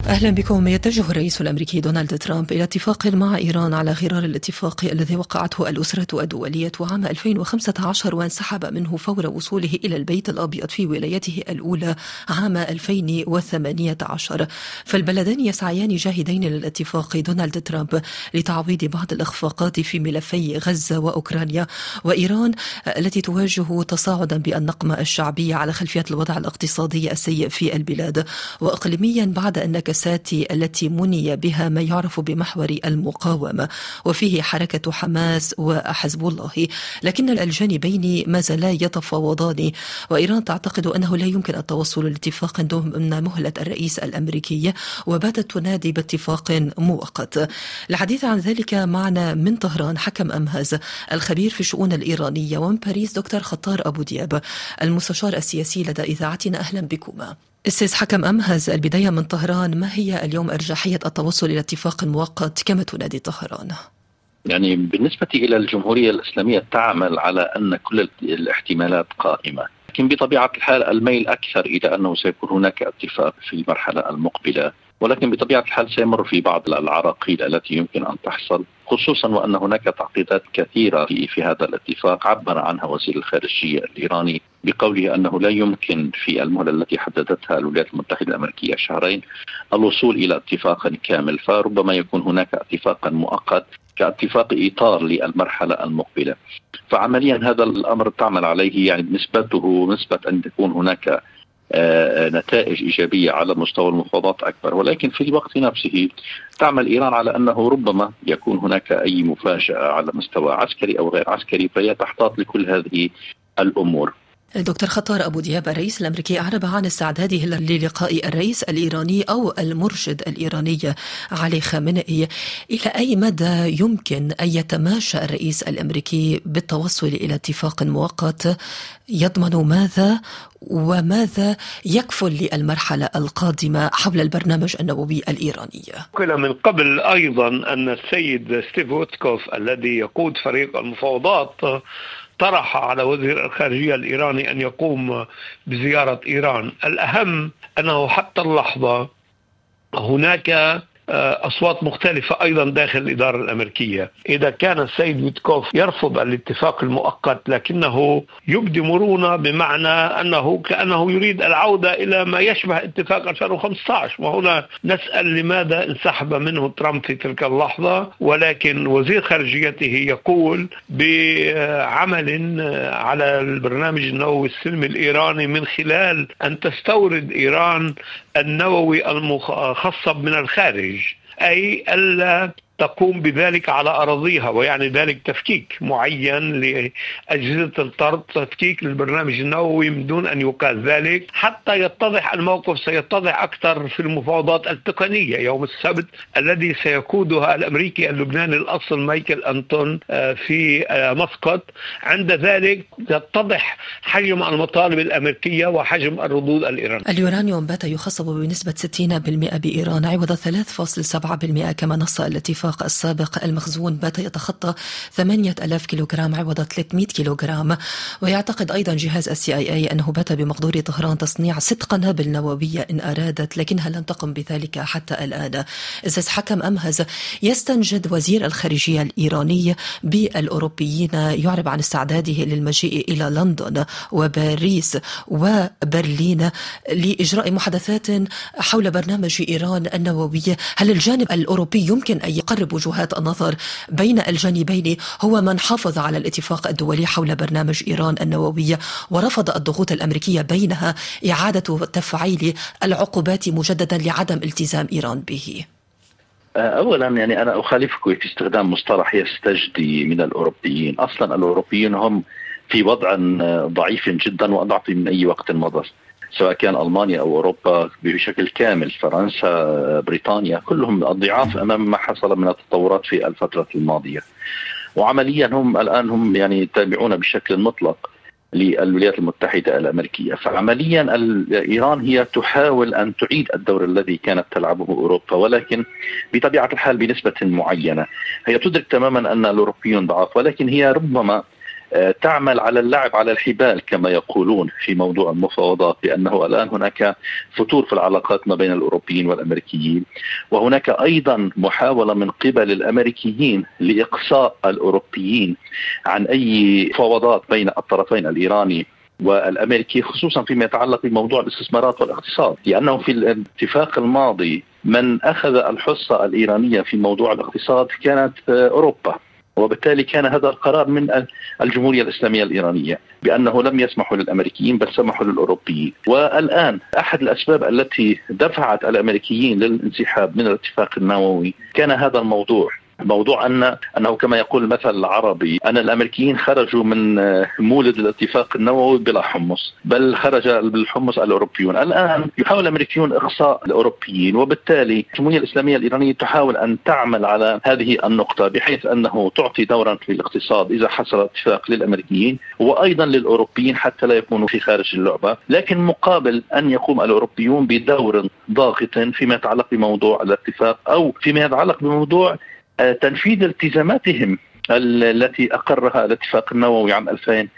أهلا بكم. يتجه الرئيس الأمريكي دونالد ترامب إلى اتفاق مع إيران على غرار الاتفاق الذي وقعته الأسرة الدولية عام 2015 وانسحب منه فور وصوله إلى البيت الأبيض في ولايته الأولى عام 2018. فالبلدان يسعيان جاهدين للاتفاق. دونالد ترامب لتعويض بعض الإخفاقات في ملفي غزة وأوكرانيا، وإيران التي تواجه تصاعدا بالنقمة الشعبية على خلفية الوضع الاقتصادي السيء في البلاد، وإقليميا بعد النكسات التي مني بها ما يعرف بمحور المقاومة وفيه حركة حماس وحزب الله. لكن الجانبين ما زالا يتفاوضان، وإيران تعتقد أنه لا يمكن التوصل لاتفاق ضمن مهلة الرئيس الأمريكي، وباتت تنادي باتفاق مؤقت. الحديث عن ذلك معنا من طهران حكم أمهز الخبير في الشؤون الإيرانية، ومن باريس دكتور خطار أبو دياب المستشار السياسي لدى إذاعتنا. أهلا بكما. أستاذ حكم أمهز، البداية من طهران، ما هي اليوم أرجحية التوصل إلى اتفاق مؤقت كما تنادي طهران؟ يعني بالنسبة إلى الجمهورية الإسلامية تعمل على أن كل الاحتمالات قائمة، لكن بطبيعة الحال الميل أكثر إلى أنه سيكون هناك اتفاق في المرحلة المقبلة، ولكن بطبيعة الحال سيمر في بعض العراقيل التي يمكن أن تحصل، خصوصا وأن هناك تعقيدات كثيرة في هذا الاتفاق عبر عنها وزير الخارجية الإيراني بقوله أنه لا يمكن في المهلة التي حددتها الولايات المتحدة الأمريكية شهرين الوصول إلى اتفاق كامل، فربما يكون هناك اتفاقا مؤقت كاتفاق إطار للمرحلة المقبلة. فعمليا هذا الأمر تعمل عليه يعني نسبة أن تكون هناك نتائج إيجابية على مستوى المفاوضات أكبر، ولكن في الوقت نفسه تعمل إيران على أنه ربما يكون هناك أي مفاجأة على مستوى عسكري أو غير عسكري، فهي تحتاط لكل هذه الأمور. دكتور خطار أبو دياب، الرئيس الأمريكي أعرب عن استعداده للقاء الرئيس الإيراني أو المرشد الإيراني علي خامنئي. إلى أي مدى يمكن أن يتماشى الرئيس الأمريكي بالتوصل إلى اتفاق مؤقت؟ يضمن ماذا وماذا يكفل للمرحلة القادمة حول البرنامج النووي الإيراني؟ قيل من قبل أيضا أن السيد ستيف ويتكوف الذي يقود فريق المفاوضات طرح على وزير الخارجية الإيراني أن يقوم بزيارة إيران. الأهم أنه حتى اللحظة هناك أصوات مختلفة أيضا داخل الإدارة الأمريكية. إذا كان السيد ويتكوف يرفض الاتفاق المؤقت لكنه يبدي مرونة، بمعنى أنه كأنه يريد العودة إلى ما يشبه اتفاق 2015، وهنا نسأل لماذا انسحب منه ترامب في تلك اللحظة. ولكن وزير خارجيته يقول بعمل على البرنامج النووي السلمي الإيراني من خلال أن تستورد إيران النووي المخصب من الخارج، أي ألا تقوم بذلك على أراضيها، ويعني ذلك تفكيك معين لأجهزة الطرد، تفكيك للبرنامج النووي من دون أن يقال ذلك، حتى يتضح الموقف. سيتضح أكثر في المفاوضات التقنية يوم السبت الذي سيقودها الأمريكي اللبناني الأصل مايكل أنتون في مسقط. عند ذلك يتضح حجم المطالب الأمريكية وحجم الردود الإيرانية. اليورانيوم بات يخصب بنسبة 60% بإيران عوض 3.7% كما نص الاتفاق السابق. المخزون بات يتخطى 8000 كيلوغرام عوض 300 كيلوغرام. ويعتقد أيضا جهاز CIA أنه بات بمقدور طهران تصنيع 6 قنابل نووية إن أرادت، لكنها لم تقم بذلك حتى الآن. أستاذ حكم أمهز، يستنجد وزير الخارجية الإيراني بالأوروبيين يعرب عن استعداده للمجيء إلى لندن وباريس وبرلين لإجراء محادثات حول برنامج إيران النووي. هل الجانب الأوروبي يمكن أن يقرب وجهات النظر بين الجانبين؟ هو من حافظ على الاتفاق الدولي حول برنامج إيران النووي ورفض الضغوط الأمريكية بينها إعادة تفعيل العقوبات مجددا لعدم التزام إيران به. أولا يعني أنا أخالفك في استخدام مصطلح يستجدي من الأوروبيين. أصلا الأوروبيين هم في وضع ضعيف جدا وأضعف من أي وقت مضى، سواء كان ألمانيا أو أوروبا بشكل كامل، فرنسا، بريطانيا، كلهم الضعاف أمام ما حصل من التطورات في الفترة الماضية. وعمليا هم الآن يعني يتابعون بشكل مطلق للولايات المتحدة الأمريكية. فعمليا إيران هي تحاول أن تعيد الدور الذي كانت تلعبه أوروبا، ولكن بطبيعة الحال بنسبة معينة. هي تدرك تماما أن الأوروبيون ضعاف، ولكن هي ربما تعمل على اللعب على الحبال كما يقولون في موضوع المفاوضات، لأنه الآن هناك فتور في العلاقات ما بين الأوروبيين والأمريكيين، وهناك أيضا محاولة من قبل الأمريكيين لإقصاء الأوروبيين عن أي مفاوضات بين الطرفين الإيراني والأمريكي، خصوصا فيما يتعلق بموضوع الاستثمارات والاقتصاد، لأنه في الاتفاق الماضي من أخذ الحصة الإيرانية في موضوع الاقتصاد كانت أوروبا، وبالتالي كان هذا القرار من الجمهورية الإسلامية الإيرانية بأنه لم يسمحوا للأمريكيين بل سمحوا للأوروبيين. والآن أحد الأسباب التي دفعت الأمريكيين للانسحاب من الاتفاق النووي كان هذا الموضوع أنه كما يقول المثل العربي أن الأمريكيين خرجوا من مولد الاتفاق النووي بلا حمص، بل خرج بالحمص الأوروبيون. الآن يحاول الأمريكيون إقصاء الأوروبيين، وبالتالي الجمهورية الإسلامية الإيرانية تحاول أن تعمل على هذه النقطة بحيث أنه تعطي دورا في الاقتصاد إذا حصل اتفاق للأمريكيين وأيضا للأوروبيين حتى لا يكونوا في خارج اللعبة، لكن مقابل أن يقوم الأوروبيون بدور ضاغط فيما يتعلق بموضوع الاتفاق أو فيما يتعلق بموضوع تنفيذ التزاماتهم التي أقرها الاتفاق النووي عام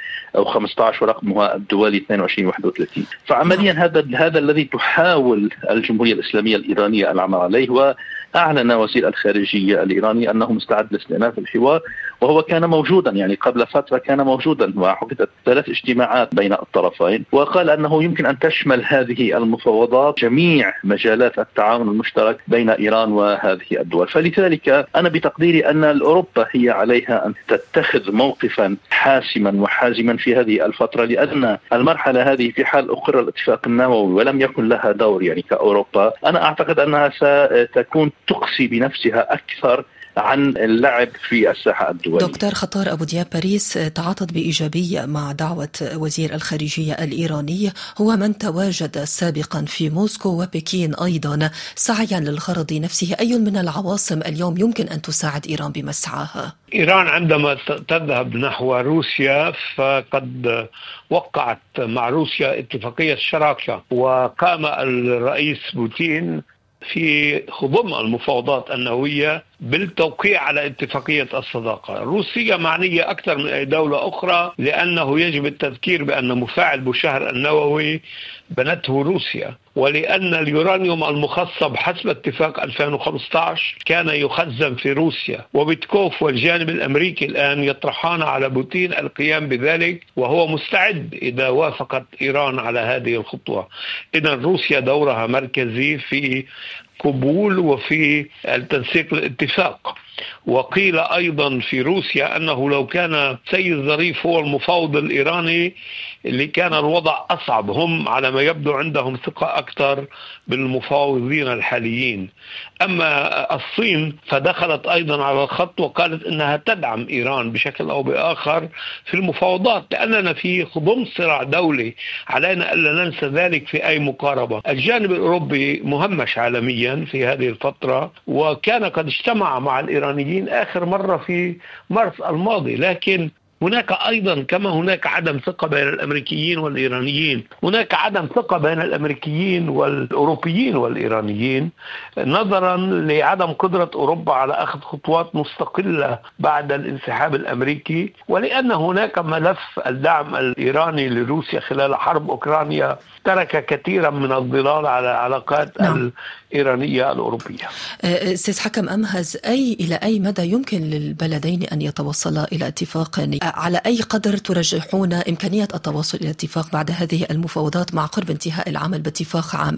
2015 ورقمها الدولي 2231. فعمليا هذا الذي تحاول الجمهورية الإسلامية الإيرانية العمل عليه، وأعلن وزير الخارجية الإيراني أنه مستعد لاستئناف الحوار، وهو كان موجودا يعني قبل فترة كان موجودا وعقدت 3 اجتماعات بين الطرفين، وقال أنه يمكن أن تشمل هذه المفاوضات جميع مجالات التعاون المشترك بين إيران وهذه الدول. فلذلك أنا بتقديري أن أوروبا هي عليها أن تتخذ موقفا حاسما وحازما في هذه الفترة، لأن المرحلة هذه في حال أقر الاتفاق النووي ولم يكن لها دور يعني كأوروبا، أنا أعتقد أنها ستكون تقسي بنفسها أكثر عن اللعب في الساحة الدولية. دكتور خطار أبو دياب، باريس تعاطت بإيجابية مع دعوة وزير الخارجية الإيراني، هو من تواجد سابقا في موسكو وبكين أيضا سعيا للغرض نفسه. أي من العواصم اليوم يمكن أن تساعد إيران بمسعاها؟ إيران عندما تذهب نحو روسيا فقد وقعت مع روسيا اتفاقية شراكة، وقام الرئيس بوتين في خضم المفاوضات النووية بالتوقيع على اتفاقية الصداقة. روسيا معنية أكثر من أي دولة أخرى، لأنه يجب التذكير بأن مفاعل بوشهر النووي بنته روسيا، ولأن اليورانيوم المخصب حسب اتفاق 2015 كان يخزن في روسيا، وبيتكوف والجانب الأمريكي الآن يطرحان على بوتين القيام بذلك، وهو مستعد إذا وافقت إيران على هذه الخطوة. إذن روسيا دورها مركزي في قبول وفي التنسيق الاتفاق. وقيل أيضا في روسيا أنه لو كان سيد ظريف هو المفاوض الإيراني اللي كان الوضع أصعب، هم على ما يبدو عندهم ثقة أكثر بالمفاوضين الحاليين. أما الصين فدخلت أيضا على الخط وقالت أنها تدعم إيران بشكل أو بآخر في المفاوضات، لأننا في خضم صراع دولي، علينا ألا ننسى ذلك في أي مقاربة. الجانب الأوروبي مهمش عالميا في هذه الفترة، وكان قد اجتمع مع الإيرانيين آخر مرة في مارس الماضي، لكن هناك أيضا كما هناك عدم ثقة بين الأمريكيين والإيرانيين، هناك عدم ثقة بين الأمريكيين والأوروبيين والإيرانيين، نظرا لعدم قدرة أوروبا على أخذ خطوات مستقلة بعد الانسحاب الأمريكي، ولأن هناك ملف الدعم الإيراني لروسيا خلال حرب أوكرانيا ترك كثيرا من الظلال على العلاقات الإيرانية الأوروبية. سيد حكم أمهز، إلى أي مدى يمكن للبلدين أن يتوصلا إلى اتفاق؟ على أي قدر ترجحون إمكانية التوصل إلى اتفاق بعد هذه المفاوضات مع قرب انتهاء العمل باتفاق عام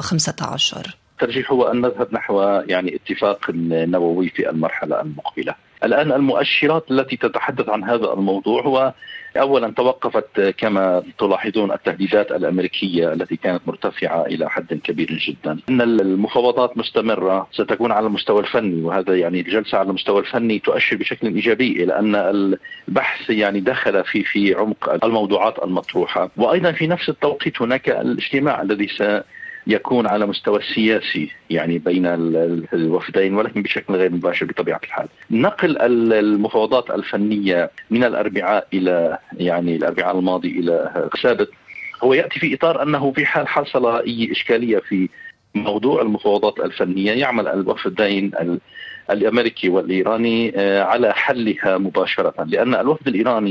2015؟ الترجيح هو أن نذهب نحو اتفاق نووي في المرحلة المقبلة. الآن المؤشرات التي تتحدث عن هذا الموضوع هو أولا توقفت كما تلاحظون التهديدات الأمريكية التي كانت مرتفعة إلى حد كبير جدا. أن المفاوضات مستمرة ستكون على المستوى الفني، وهذا الجلسة على المستوى الفني تؤشر بشكل إيجابي إلى أن البحث دخل في عمق الموضوعات المطروحة. وأيضا في نفس التوقيت هناك الاجتماع الذي يكون على مستوى السياسي بين الوفدين، ولكن بشكل غير مباشر بطبيعة الحال. نقل المفاوضات الفنية من الأربعاء إلى الأربعاء الماضي إلى السابت هو يأتي في إطار أنه في حال حصل أي إشكالية في موضوع المفاوضات الفنية يعمل الوفدين الأمريكي والإيراني على حلها مباشرة، لأن الوفد الإيراني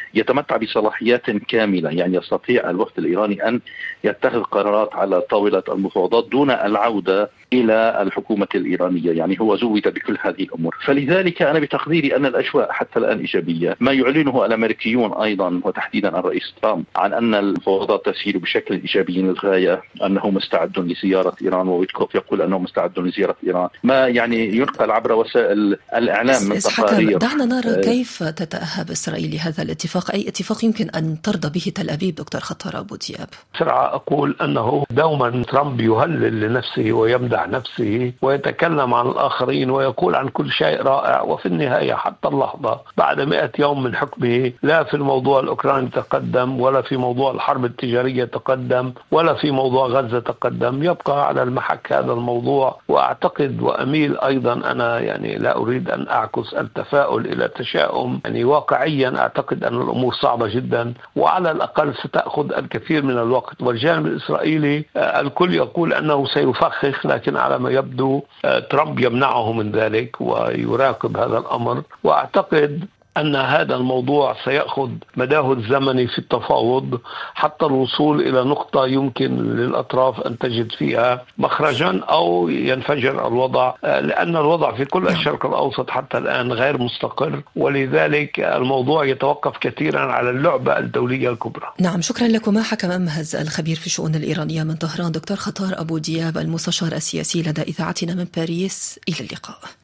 يتمتع بصلاحيات كاملة، يعني يستطيع الوفد الإيراني أن يتخذ قرارات على طاولة المفاوضات دون العودة إلى الحكومة الإيرانية، يعني هو زود بكل هذه الأمور. فلذلك أنا بتقديري أن الأجواء حتى الآن إيجابية. ما يعلنه الأمريكيون أيضا وتحديدا الرئيس ترامب عن أن المفاوضات تسير بشكل إيجابي للغاية، أنه مستعد لزيارة إيران، وويتكوف يقول أنه مستعد لزيارة إيران، ما يعني ينقل عبر وسائل الإعلام من تقارير. دعنا نرى كيف تتأهب إسرائيل لهذا الاتفاق، أي اتفاق يمكن أن ترضى به تل أبيب دكتور خطار أبو دياب. بسرعة أقول أنه دوما ترامب يهلل لنفسه ويمدح نفسه ويتكلم عن الآخرين ويقول عن كل شيء رائع، وفي النهاية حتى اللحظة بعد 100 يوم من حكمه لا في الموضوع الأوكراني تقدم، ولا في موضوع الحرب التجارية تقدم، ولا في موضوع غزة تقدم. يبقى على المحك هذا الموضوع. وأعتقد وأميل أيضا، أنا يعني لا أريد أن أعكس التفاؤل إلى التشاؤم، يعني واقعيا أعتقد أن الأمور صعبة جدا وعلى الأقل ستأخذ الكثير من الوقت. والجانب الإسرائيلي الكل يقول أنه سيفخخ، لكن على ما يبدو ترامب يمنعه من ذلك ويراقب هذا الأمر. وأعتقد أن هذا الموضوع سيأخذ مداه الزمني في التفاوض حتى الوصول إلى نقطة يمكن للأطراف أن تجد فيها مخرجا أو ينفجر الوضع، لأن الوضع في كل الشرق الأوسط حتى الآن غير مستقر، ولذلك الموضوع يتوقف كثيرا على اللعبة الدولية الكبرى. نعم، شكرا لكم. حكم أمهز الخبير في الشؤون الإيرانية من طهران دكتور خطار أبو دياب المستشار السياسي لدى إذاعتنا من باريس. إلى اللقاء.